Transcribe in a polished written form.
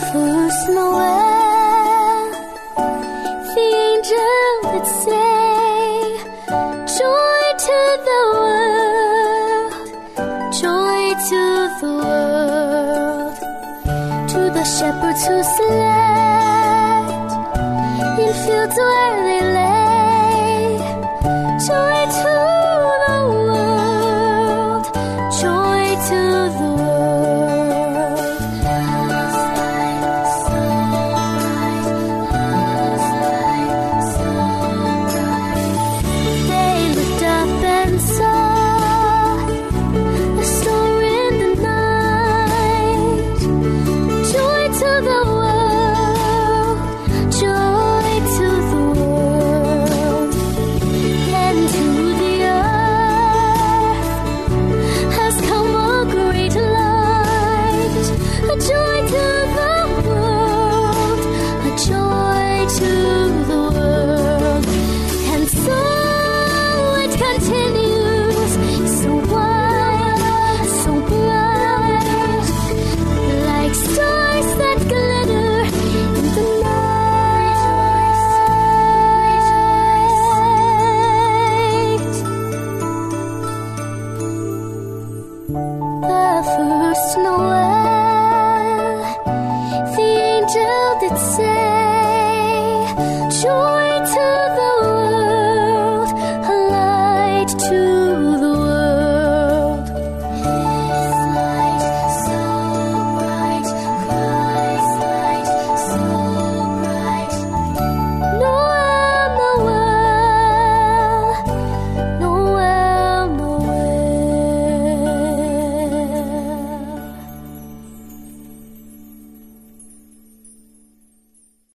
first Noel, the angel did say, joy to the world, joy to the world. To the shepherds who slept in fields where they lay, joy to the world, joy to the world. They looked up and saw a star in the night. Joy to the world, joy to the world. And to the earth has come a great light, a joy to the world, a joy to the world. And so it continues, so wide, so bright, like stars that glitter in the night. The first Noel, the angel did say,